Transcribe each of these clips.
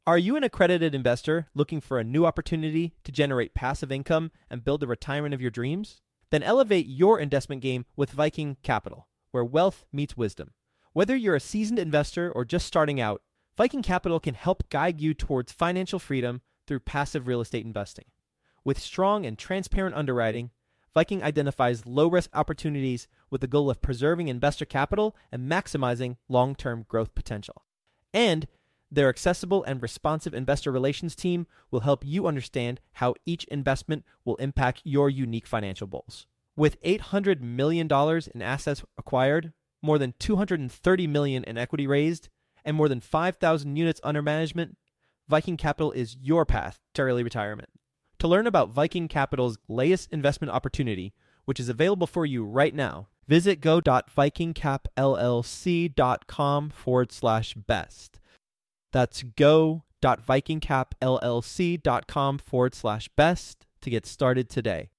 Are you an accredited investor looking for a new opportunity to generate passive income and build the retirement of your dreams? Then elevate your investment game with Viking Capital, where wealth meets wisdom. Whether you're a seasoned investor or just starting out, Viking Capital can help guide you towards financial freedom through passive real estate investing. With strong and transparent underwriting, Viking identifies low-risk opportunities with the goal of preserving investor capital and maximizing long-term growth potential. And their accessible and responsive investor relations team will help you understand how each investment will impact your unique financial goals. With $800 million in assets acquired, more than $230 million in equity raised, and more than 5,000 units under management, Viking Capital is your path to early retirement. To learn about Viking Capital's latest investment opportunity, which is available for you right now, visit go.vikingcapllc.com/best. That's go.vikingcapllc.com/best to get started today.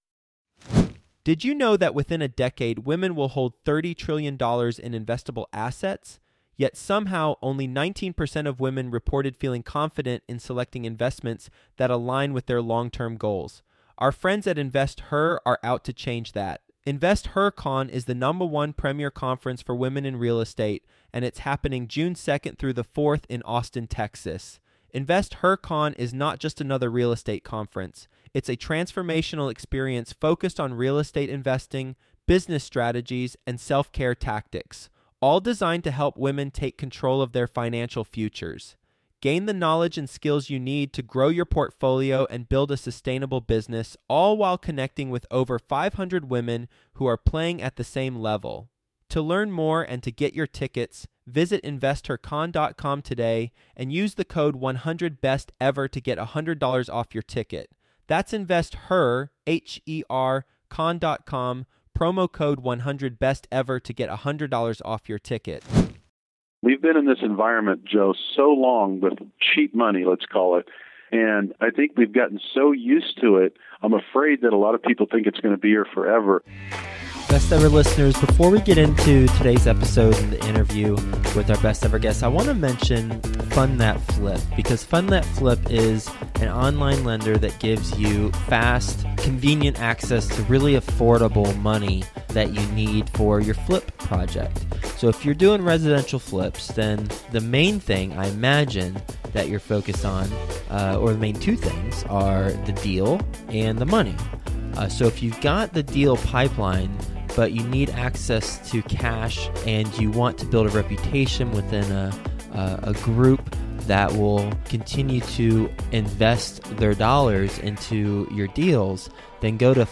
Did you know that within a decade, women will hold $30 trillion in investable assets? Yet somehow only 19% of women reported feeling confident in selecting investments that align with their long-term goals. Our friends at InvestHer are out to change that. InvestHerCon is the #1 premier conference for women in real estate, and it's happening June 2nd through the 4th in Austin, Texas. InvestHerCon is not just another real estate conference. It's a transformational experience focused on real estate investing, business strategies, and self-care tactics, all designed to help women take control of their financial futures. Gain the knowledge and skills you need to grow your portfolio and build a sustainable business, all while connecting with over 500 women who are playing at the same level. To learn more and to get your tickets, visit InvestHerCon.com today and use the code 100BESTEVER to get $100 off your ticket. That's InvestHer, H-E-R, con.com, promo code 100BESTEVER to get $100 off your ticket. We've been in this environment, Joe, so long with cheap money, let's call it, and I think we've gotten so used to it, I'm afraid that a lot of people think it's going to be here forever. Best Ever listeners, before we get into today's episode and the interview with our best ever guest, I want to mention Fund That Flip, because Fund That Flip is an online lender that gives you fast, convenient access to really affordable money that you need for your flip project. So if you're doing residential flips, then the main thing I imagine that you're focused on, or the main two things, are the deal and the money. So if you've got the deal pipeline, but you need access to cash and you want to build a reputation within a group that will continue to invest their dollars into your deals, then go to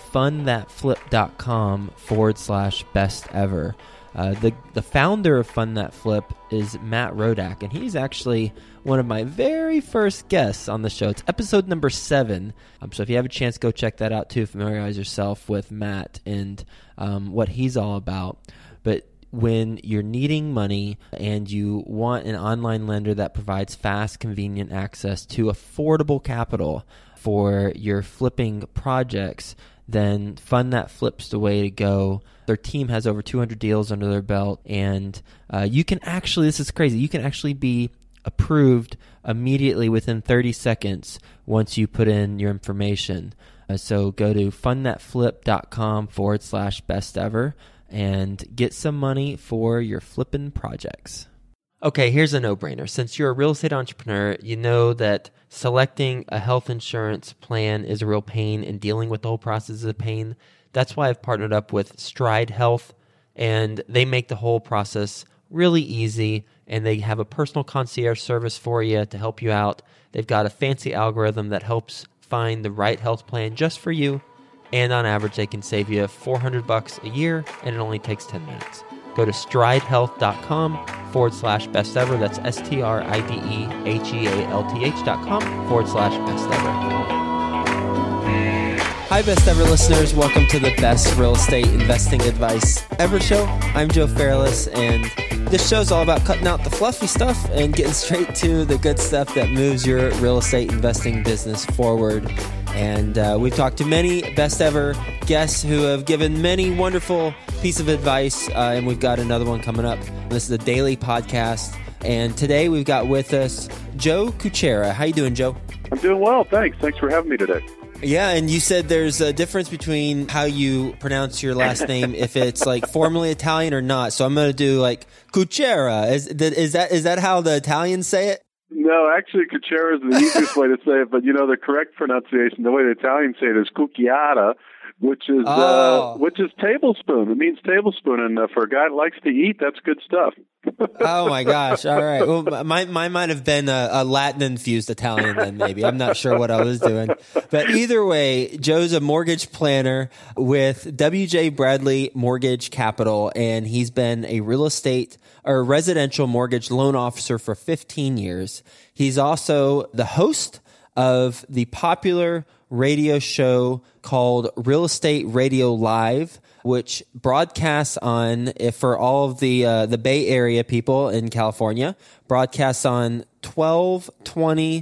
fundthatflip.com/bestever. The founder of Fund That Flip is Matt Rodak, and he's actually one of my very first guests on the show. It's episode number 7. So if you have a chance, go check that out too. Familiarize yourself with Matt and what he's all about. But when you're needing money and you want an online lender that provides fast, convenient access to affordable capital for your flipping projects, then Fund That Flip's the way to go. Their team has over 200 deals under their belt, and you can actually, this is crazy, you can actually be approved immediately within 30 seconds once you put in your information. So go to fundthatflip.com/bestever and get some money for your flipping projects. Okay, here's a no-brainer. Since you're a real estate entrepreneur, you know that selecting a health insurance plan is a real pain, and dealing with the whole process is a pain. That's why I've partnered up with Stride Health, and they make the whole process really easy, and they have a personal concierge service for you to help you out. They've got a fancy algorithm that helps find the right health plan just for you, and on average, they can save you $400 a year, and it only takes 10 minutes. Go to stridehealth.com/bestever. That's stridehealth.com/bestever. Hi, Best Ever listeners. Welcome to the Best Real Estate Investing Advice Ever show. I'm Joe Fairless, and this show's all about cutting out the fluffy stuff and getting straight to the good stuff that moves your real estate investing business forward. And we've talked to many Best Ever guests who have given many wonderful pieces of advice, and we've got another one coming up. This is a daily podcast, And today we've got with us Joe Kuchera. How you doing, Joe? I'm doing well, thanks. Thanks for having me today. Yeah, and you said there's a difference between how you pronounce your last name, if it's like formally Italian or not. So I'm going to do like Kuchera. Is that how the Italians say it? No, actually, Kuchera is the easiest way to say it, but the correct pronunciation, the way the Italians say it, is cucchiara, which is tablespoon. It means tablespoon, and for a guy that likes to eat, that's good stuff. Oh my gosh! All right, well, mine might have been a Latin-infused Italian then, maybe. I'm not sure what I was doing, but either way, Joe's a mortgage planner with W.J. Bradley Mortgage Capital, and he's been a real estate or residential mortgage loan officer for 15 years. He's also the host of the popular radio show called Real Estate Radio Live, which broadcasts on, for all of the Bay Area people in California, broadcasts on 1220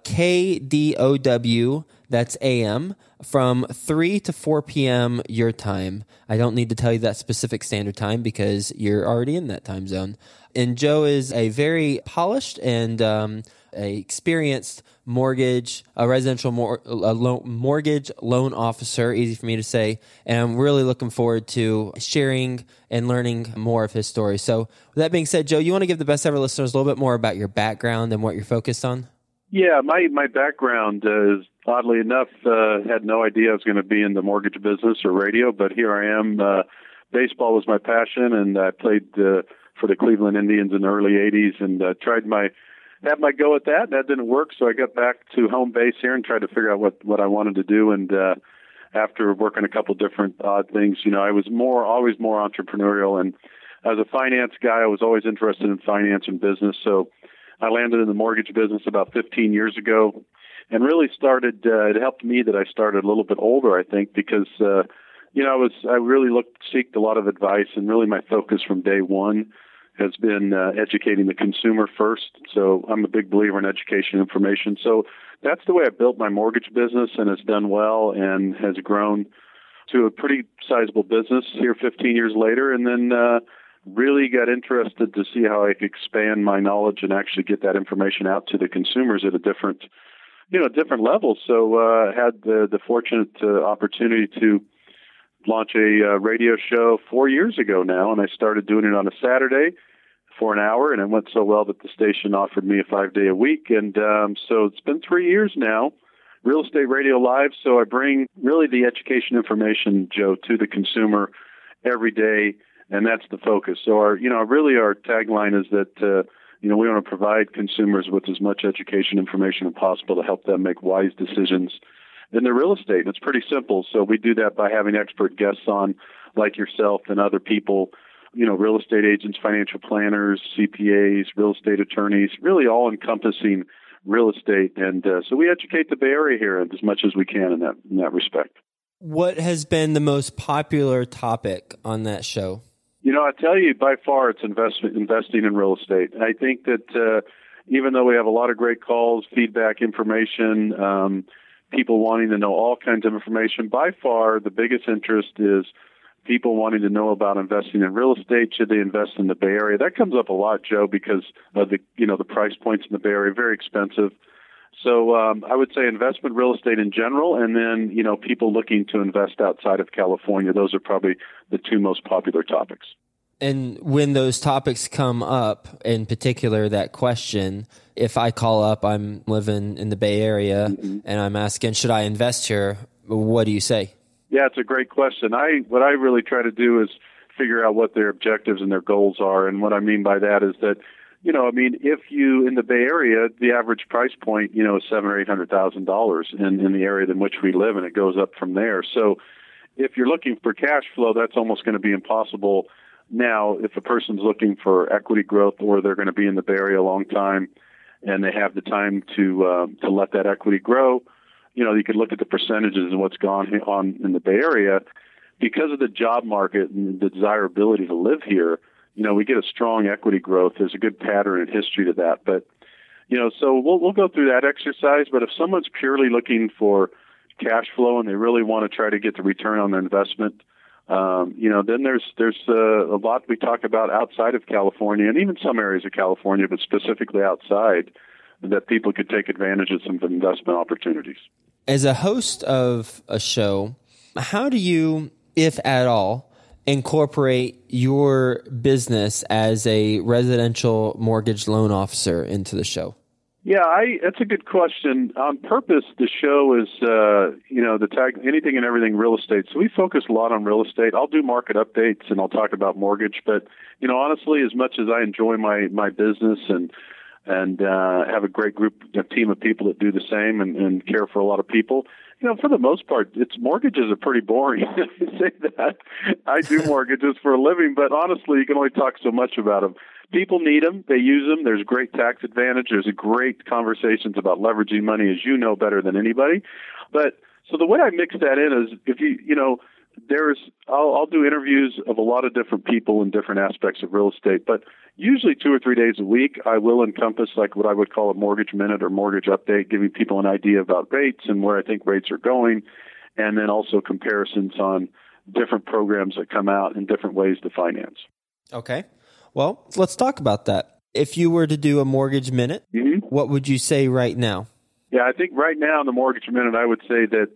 KDOW, that's AM, from 3 to 4 p.m. your time. I don't need to tell you that specific standard time because you're already in that time zone. And Joe is a very polished and a experienced residential mortgage loan officer, easy for me to say, and I'm really looking forward to sharing and learning more of his story. So with that being said, Joe, you want to give the best ever listeners a little bit more about your background and what you're focused on? Yeah, my background is, oddly enough, had no idea I was going to be in the mortgage business or radio, but here I am. Baseball was my passion, and I played for the Cleveland Indians in the early 80s and had my go at that. That didn't work, so I got back to home base here and tried to figure out what I wanted to do. And after working a couple different odd things, I was always more entrepreneurial. And as a finance guy, I was always interested in finance and business. So I landed in the mortgage business about 15 years ago, and really started. It helped me that I started a little bit older, I think, because I really seeked a lot of advice, and really my focus from day one has been educating the consumer first. So I'm a big believer in education information. So that's the way I built my mortgage business, and it's done well and has grown to a pretty sizable business here 15 years later. And then really got interested to see how I could expand my knowledge and actually get that information out to the consumers at a different level. So had the fortunate opportunity to launch a radio show 4 years ago now, and I started doing it on a Saturday for an hour, and it went so well that the station offered me a 5-day a week. And so it's been 3 years now, Real Estate Radio Live. So I bring really the education information, Joe, to the consumer every day, and that's the focus. So our tagline is that we want to provide consumers with as much education information as possible to help them make wise decisions in their real estate. And it's pretty simple. So we do that by having expert guests on, like yourself and other people, real estate agents, financial planners, CPAs, real estate attorneys, really all encompassing real estate. And so we educate the Bay Area here as much as we can in that respect. What has been the most popular topic on that show? I tell you, by far, it's investing in real estate. I think that even though we have a lot of great calls, feedback, information, people wanting to know all kinds of information, by far the biggest interest is people wanting to know about investing in real estate. Should they invest in the Bay Area? That comes up a lot, Joe, because of the price points in the Bay Area, very expensive. So I would say investment real estate in general, and then people looking to invest outside of California. Those are probably the two most popular topics. And when those topics come up, in particular that question, if I call up, I'm living in the Bay Area, and I'm asking, should I invest here? What do you say? Yeah, it's a great question. What I really try to do is figure out what their objectives and their goals are. And what I mean by that is that, if you, in the Bay Area, the average price point, is $700,000 or $800,000 in the area in which we live, and it goes up from there. So if you're looking for cash flow, that's almost going to be impossible. Now, if a person's looking for equity growth, or they're going to be in the Bay Area a long time and they have the time to let that equity grow, you could look at the percentages and what's gone on in the Bay Area. Because of the job market and the desirability to live here, we get a strong equity growth. There's a good pattern and history to that. But, so we'll go through that exercise. But if someone's purely looking for cash flow and they really want to try to get the return on their investment, Then there's a lot we talk about outside of California, and even some areas of California, but specifically outside, that people could take advantage of some investment opportunities. As a host of a show, how do you, if at all, incorporate your business as a residential mortgage loan officer into the show? Yeah, that's a good question. On purpose, the show is, the tag, anything and everything real estate. So we focus a lot on real estate. I'll do market updates and I'll talk about mortgage. But, honestly, as much as I enjoy my business and have a great team of people that do the same and care for a lot of people, for the most part, mortgages are pretty boring. I say that. I do mortgages for a living, but honestly, you can only talk so much about them. People need them. They use them. There's great tax advantage. There's a great conversations about leveraging money, as you know better than anybody. But so the way I mix that in is I'll do interviews of a lot of different people in different aspects of real estate, but usually 2 or 3 days a week, I will encompass like what I would call a mortgage minute or mortgage update, giving people an idea about rates and where I think rates are going, and then also comparisons on different programs that come out and different ways to finance. Okay. Well, let's talk about that. If you were to do a mortgage minute, What would you say right now? Yeah, I think right now in the mortgage minute, I would say that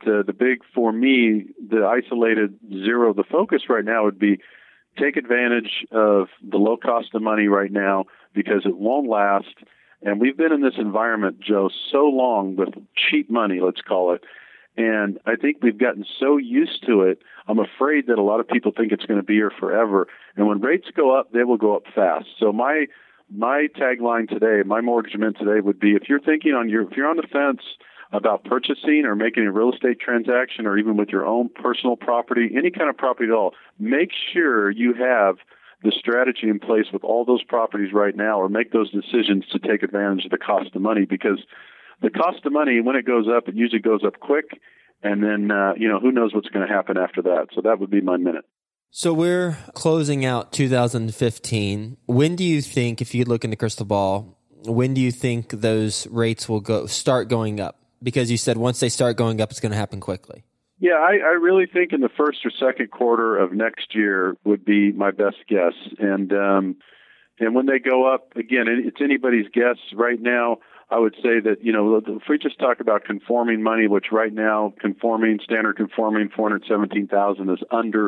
the isolated zero, the focus right now would be take advantage of the low cost of money right now because it won't last. And we've been in this environment, Joe, so long with cheap money, let's call it. And I think we've gotten so used to it, I'm afraid that a lot of people think it's going to be here forever. And when rates go up, they will go up fast. So my tagline today, my mortgage minute today would be, if you're on the fence about purchasing or making a real estate transaction or even with your own personal property, any kind of property at all, make sure you have the strategy in place with all those properties right now, or make those decisions to take advantage of the cost of money, because the cost of money, when it goes up, it usually goes up quick. And then, who knows what's going to happen after that. So that would be my minute. So we're closing out 2015. When do you think, if you look in the crystal ball, when do you think those rates will start going up? Because you said once they start going up, it's going to happen quickly. Yeah, I really think in the first or second quarter of next year would be my best guess. And when they go up, again, it's anybody's guess. Right now, I would say that, if we just talk about conforming money, which right now standard conforming $417,000 is under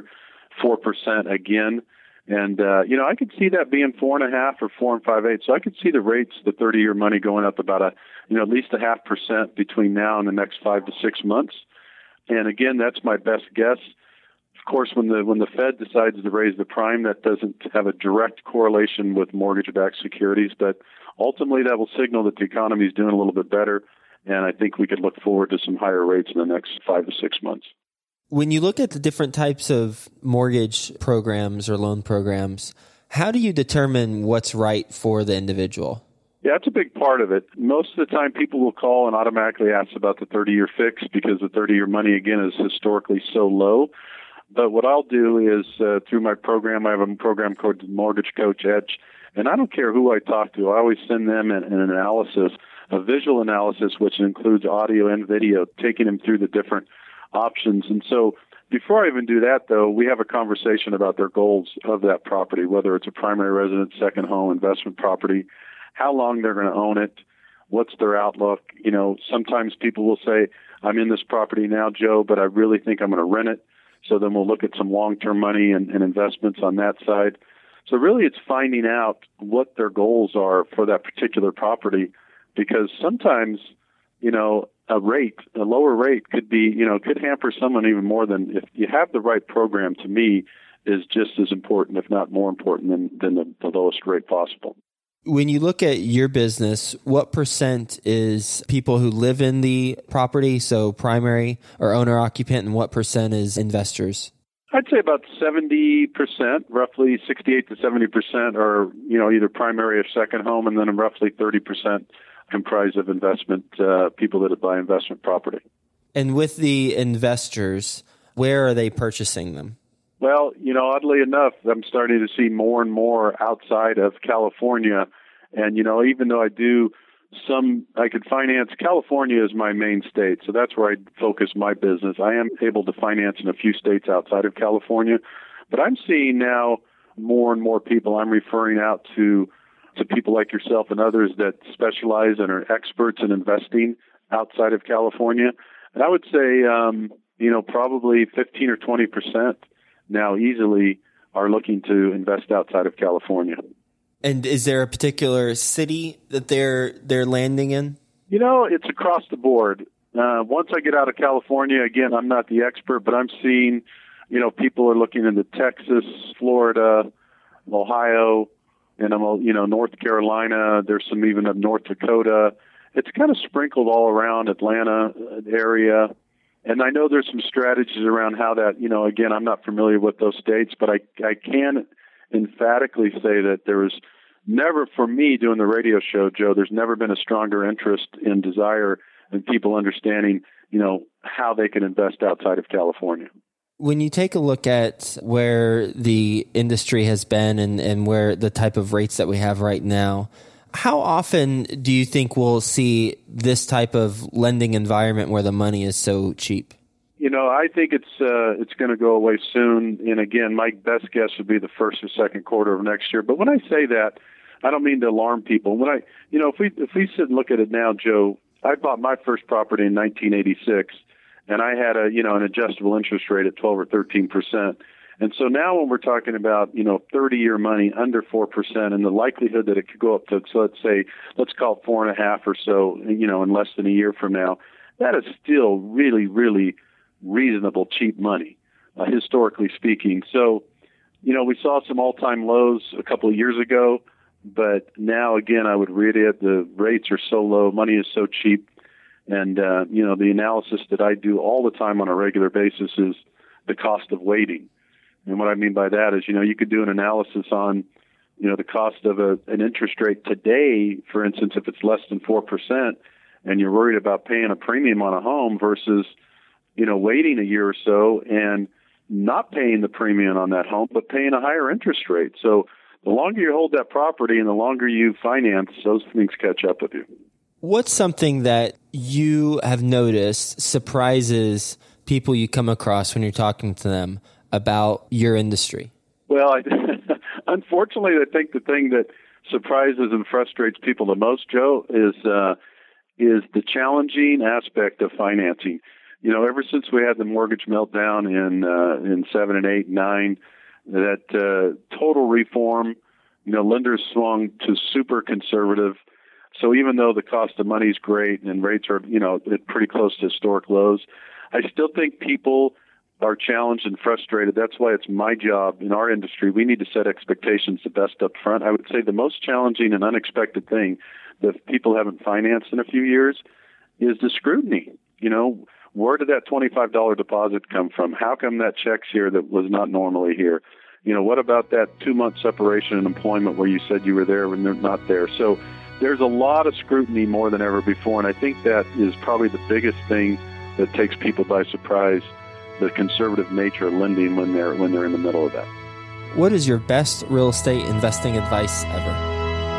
4% again. And, I could see that being 4.5 or 4 5/8. So I could see the rates, the 30-year money going up about at least 0.5% between now and the next 5 to 6 months. And again, that's my best guess. Of course, when the Fed decides to raise the prime, that doesn't have a direct correlation with mortgage-backed securities, but ultimately that will signal that the economy is doing a little bit better. And I think we could look forward to some higher rates in the next 5 to 6 months. When you look at the different types of mortgage programs or loan programs, how do you determine what's right for the individual? Yeah, that's a big part of it. Most of the time people will call and automatically ask about the 30-year fix because the 30-year money, again, is historically so low. But what I'll do is through my program, I have a program called Mortgage Coach Edge, and I don't care who I talk to. I always send them an analysis, a visual analysis, which includes audio and video, taking them through the different options. And so before I even do that, though, we have a conversation about their goals of that property, whether it's a primary residence, second home, investment property, how long they're going to own it, what's their outlook. Sometimes people will say, I'm in this property now, Joe, but I really think I'm going to rent it. So then we'll look at some long-term money and investments on that side. So really it's finding out what their goals are for that particular property, because sometimes, a lower rate could be, could hamper someone even more than if you have the right program, to me, is just as important, if not more important than the lowest rate possible. When you look at your business, what percent is people who live in the property, so primary or owner occupant, and what percent is investors? I'd say about 70%, roughly 68 to 70% are, either primary or second home, and then roughly 30% comprised of investment, people that buy investment property. And with the investors, where are they purchasing them? Well, oddly enough, I'm starting to see more and more outside of California. And, even though I do I could finance. California is my main state, so that's where I focus my business. I am able to finance in a few states outside of California, but I'm seeing now more and more people. I'm referring out to people like yourself and others that specialize and are experts in investing outside of California. And I would say, probably 15 or 20% now easily are looking to invest outside of California. And is there a particular city that they're landing in? It's across the board. Once I get out of California, again, I'm not the expert, but I'm seeing, people are looking into Texas, Florida, Ohio, and North Carolina. There's some even of North Dakota. It's kind of sprinkled all around Atlanta area. And I know there's some strategies around how that, again, I'm not familiar with those states, but I can emphatically say that there was never, for me doing the radio show, Joe, there's never been a stronger interest and desire in people understanding, how they can invest outside of California. When you take a look at where the industry has been and where the type of rates that we have right now, how often do you think we'll see this type of lending environment where the money is so cheap? I think it's going to go away soon. And again, my best guess would be the first or second quarter of next year. But when I say that, I don't mean to alarm people. When if we sit and look at it now, Joe, I bought my first property in 1986, and I had an adjustable interest rate at 12 or 13%. And so now when we're talking about, 30-year money under 4% and the likelihood that it could go up to, so let's call it 4.5 or so, in less than a year from now, that is still really, really reasonable, cheap money, historically speaking. So, we saw some all-time lows a couple of years ago, but now, again, I would read it. The rates are so low, money is so cheap. And, the analysis that I do all the time on a regular basis is the cost of waiting. And what I mean by that is, you could do an analysis on, the cost of an interest rate today, for instance, if it's less than 4%, and you're worried about paying a premium on a home versus, waiting a year or so and not paying the premium on that home, but paying a higher interest rate. So the longer you hold that property and the longer you finance, those things catch up with you. What's something that you have noticed surprises people you come across when you're talking to them about your industry? Well, unfortunately, I think the thing that surprises and frustrates people the most, Joe, is the challenging aspect of financing. Ever since we had the mortgage meltdown in 7 and 8 and 9, that total reform, lenders swung to super conservative. So even though the cost of money is great and rates are, pretty close to historic lows, I still think people are challenged and frustrated. That's why it's my job in our industry. We need to set expectations the best up front. I would say the most challenging and unexpected thing that people haven't financed in a few years is the scrutiny. Where did that $25 deposit come from? How come that check's here that was not normally here? What about that 2-month separation in employment where you said you were there when they're not there? So there's a lot of scrutiny more than ever before, and I think that is probably the biggest thing that takes people by surprise, the conservative nature of lending when they're in the middle of that. What is your best real estate investing advice ever?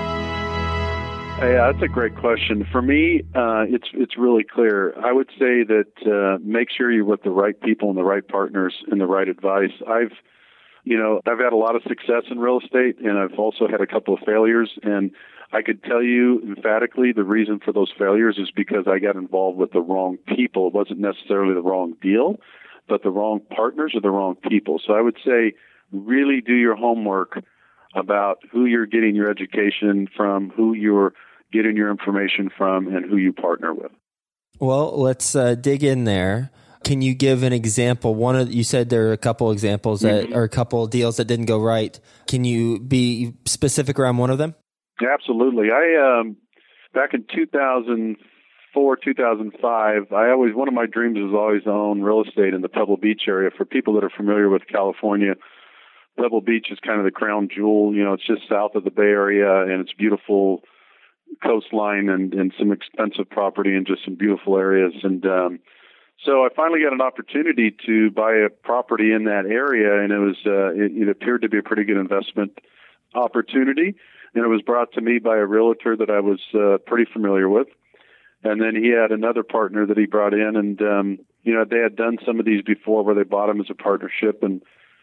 Yeah, that's a great question. For me, it's really clear. I would say that make sure you're with the right people and the right partners and the right advice. I've had a lot of success in real estate, and I've also had a couple of failures. And I could tell you emphatically the reason for those failures is because I got involved with the wrong people. It wasn't necessarily the wrong deal, but the wrong partners or the wrong people. So I would say really do your homework about who you're getting your education from, who you're getting your information from, and who you partner with. Well, let's dig in there. Can you give an example? You said there are a couple examples that or a couple of deals that didn't go right. Can you be specific around one of them? Absolutely. I back in 2004, 2005, one of my dreams was always to own real estate in the Pebble Beach area. For people that are familiar with California, Pebble Beach is kind of the crown jewel. It's just south of the Bay Area, and it's beautiful coastline and some expensive property and just some beautiful areas. And so I finally got an opportunity to buy a property in that area, and it appeared to be a pretty good investment opportunity. and it was brought to me by a realtor that I was pretty familiar with. And then he had another partner that he brought in, and they had done some of these before where they bought them as a partnership. And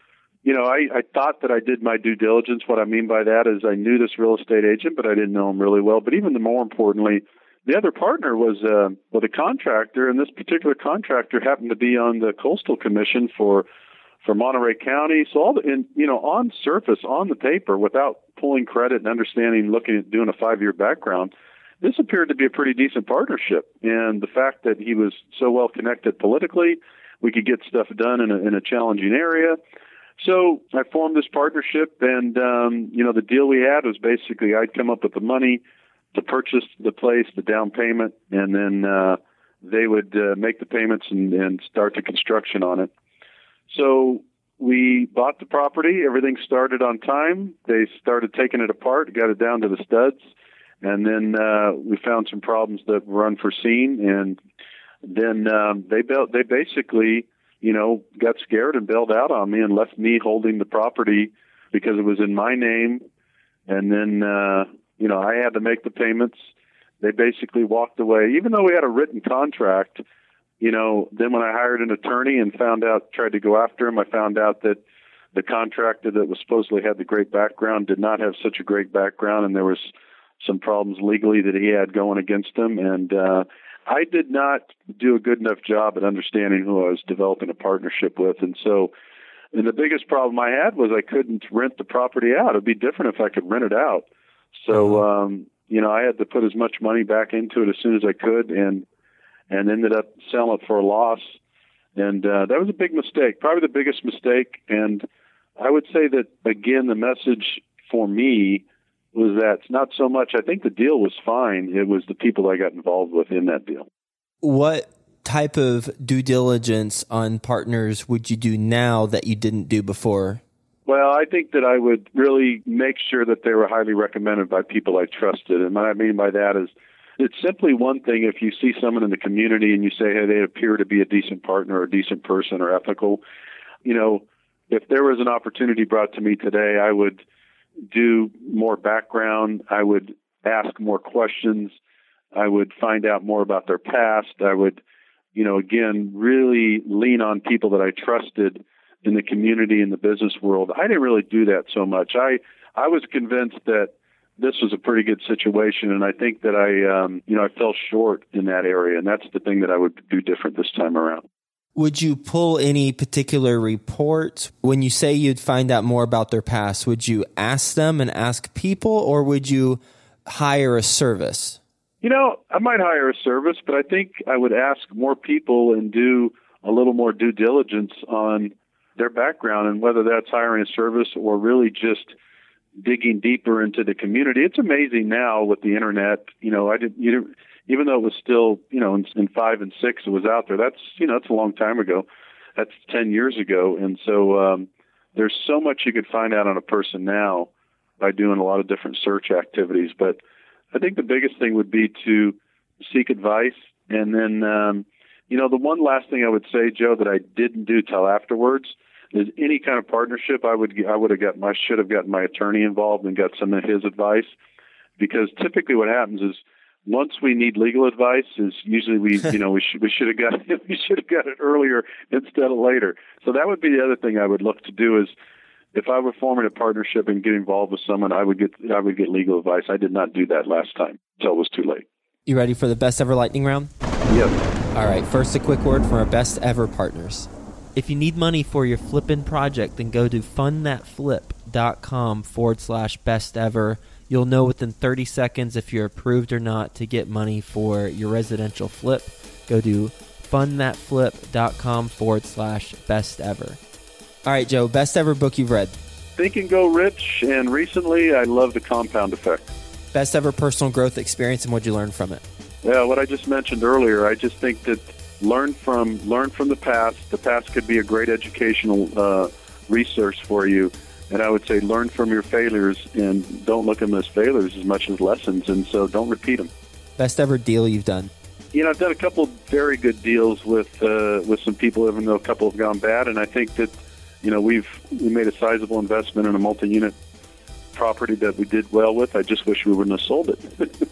I thought that I did my due diligence. What I mean by that is I knew this real estate agent, but I didn't know him really well. But even more importantly, the other partner was a contractor, and this particular contractor happened to be on the Coastal Commission for Monterey County. So on surface, on the paper, without pulling credit and understanding, looking at doing a 5-year background, this appeared to be a pretty decent partnership. And the fact that he was so well connected politically, we could get stuff done in a challenging area. So I formed this partnership, and the deal we had was basically I'd come up with the money to purchase the place, the down payment, and then they would make the payments and start the construction on it. So we bought the property. Everything started on time. They started taking it apart, got it down to the studs, and then we found some problems that were unforeseen. And then they basically got scared and bailed out on me and left me holding the property because it was in my name. And then I had to make the payments. They basically walked away, even though we had a written contract. Then when I hired an attorney and tried to go after him, I found out that the contractor that was supposedly had the great background did not have such a great background, and there was some problems legally that he had going against him. And I did not do a good enough job at understanding who I was developing a partnership with. And the biggest problem I had was I couldn't rent the property out. It'd be different if I could rent it out. So, I had to put as much money back into it as soon as I could, and ended up selling it for a loss. And that was a big mistake, probably the biggest mistake. And I would say that, again, the message for me was that it's not so much, I think the deal was fine. It was the people I got involved with in that deal. What type of due diligence on partners would you do now that you didn't do before? Well, I think that I would really make sure that they were highly recommended by people I trusted. And what I mean by that is it's simply one thing if you see someone in the community and you say, hey, they appear to be a decent partner or a decent person or ethical. If there was an opportunity brought to me today, I would do more background. I would ask more questions. I would find out more about their past. I would, again, really lean on people that I trusted in the community, in the business world. I didn't really do that so much. I was convinced that this was a pretty good situation, and I think that I fell short in that area, and that's the thing that I would do different this time around. Would you pull any particular reports? When you say you'd find out more about their past, would you ask them and ask people, or would you hire a service? I might hire a service, but I think I would ask more people and do a little more due diligence on their background, and whether that's hiring a service or really just digging deeper into the community. It's amazing now with the internet. Even though it was still, in 5 and 6, it was out there. That's a long time ago. That's 10 years ago. And so there's so much you could find out on a person now by doing a lot of different search activities. But I think the biggest thing would be to seek advice. And then, the one last thing I would say, Joe, that I didn't do till afterwards is any kind of partnership. I should have gotten my attorney involved and got some of his advice, because typically what happens is once we need legal advice is usually we should have got it earlier instead of later. So that would be the other thing I would look to do is if I were forming a partnership and get involved with someone, I would get legal advice. I did not do that last time until it was too late. You ready for the best ever lightning round? Yes. All right. First, a quick word from our best ever partners. If you need money for your flipping project, then go to fundthatflip.com/best ever. You'll know within 30 seconds if you're approved or not to get money for your residential flip. Go to fundthatflip.com/best ever. All right, Joe, best ever book you've read. Think and Go Rich, and recently I love The Compound Effect. Best ever personal growth experience, and what'd you learn from it? Yeah, what I just mentioned earlier, I just think that learn from the past. The past could be a great educational resource for you. And I would say learn from your failures and don't look at them as failures as much as lessons. And so don't repeat them. Best ever deal you've done? I've done a couple very good deals with some people, even though a couple have gone bad. And I think that, we made a sizable investment in a multi-unit property that we did well with. I just wish we wouldn't have sold it.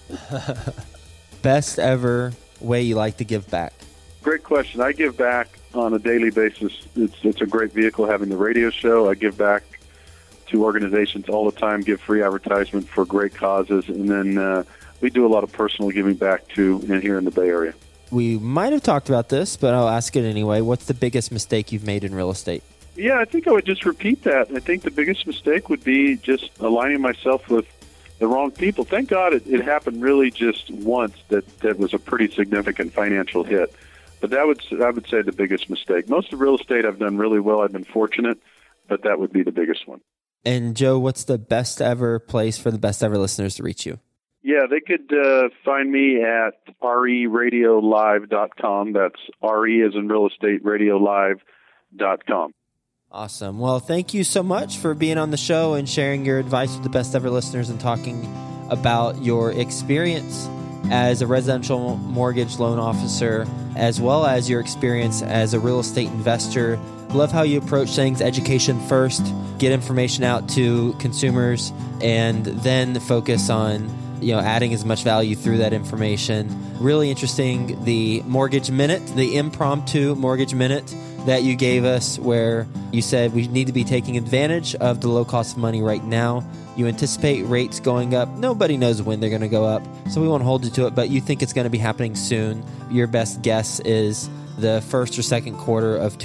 Best ever way you like to give back? Great question. I give back on a daily basis. It's a great vehicle having the radio show. I give back to organizations all the time, give free advertisement for great causes, and then we do a lot of personal giving back too here in the Bay Area. We might have talked about this, but I'll ask it anyway. What's the biggest mistake you've made in real estate? Yeah, I think I would just repeat that. I think the biggest mistake would be just aligning myself with the wrong people. Thank God it happened really just once that was a pretty significant financial hit. But I would say the biggest mistake. Most of real estate I've done really well. I've been fortunate, but that would be the biggest one. And Joe, what's the best ever place for the best ever listeners to reach you? Yeah, they could find me at RERadiolive.com. That's RE as in real estate, radiolive.com. Awesome. Well, thank you so much for being on the show and sharing your advice with the best ever listeners and talking about your experience as a residential mortgage loan officer, as well as your experience as a real estate investor. Love how you approach things, education first, get information out to consumers, and then focus on adding as much value through that information. Really interesting, the Mortgage Minute, the impromptu Mortgage Minute that you gave us, where you said we need to be taking advantage of the low cost of money right now. You anticipate rates going up. Nobody knows when they're going to go up, so we won't hold you to it, but you think it's going to be happening soon. Your best guess is the first or second quarter of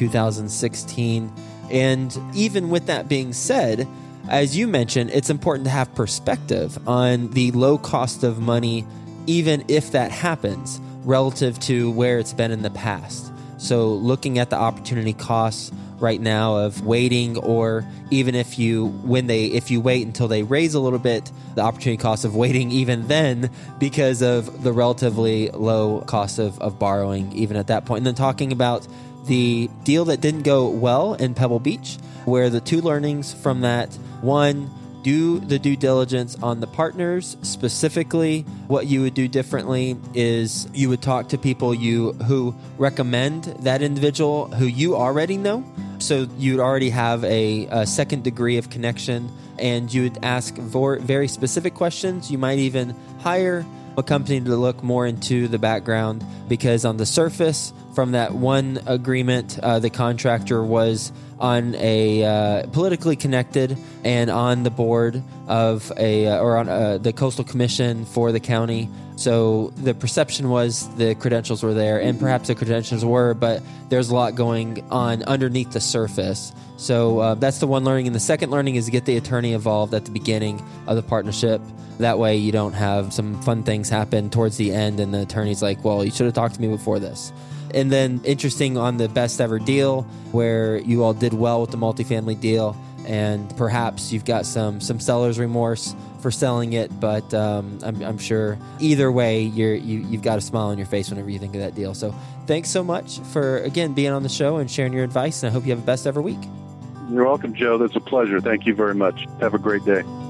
2016. And even with that being said, as you mentioned, it's important to have perspective on the low cost of money, even if that happens, relative to where it's been in the past. So looking at the opportunity costs right now of waiting, or even if you wait until they raise a little bit, the opportunity cost of waiting even then, because of the relatively low cost of borrowing even at that point. And then talking about the deal that didn't go well in Pebble Beach, where the two learnings from that: one, do the due diligence on the partners. Specifically, what you would do differently is you would talk to people who recommend that individual who you already know. So you'd already have a second degree of connection, and you would ask very specific questions. You might even hire a company to look more into the background, because on the surface, from that one agreement, the contractor was on a politically connected and on the board of the Coastal Commission for the county. So the perception was the credentials were there, and perhaps the credentials were, but there's a lot going on underneath the surface. So that's the one learning. And the second learning is to get the attorney involved at the beginning of the partnership. That way you don't have some fun things happen towards the end and the attorney's like, well, you should have talked to me before this. And then interesting on the best ever deal, where you all did well with the multifamily deal, and perhaps you've got some seller's remorse for selling it, but I'm sure either way you've got a smile on your face whenever you think of that deal. So thanks so much for, again, being on the show and sharing your advice, and I hope you have a best ever week. You're welcome, Joe. That's a pleasure. Thank you very much. Have a great day.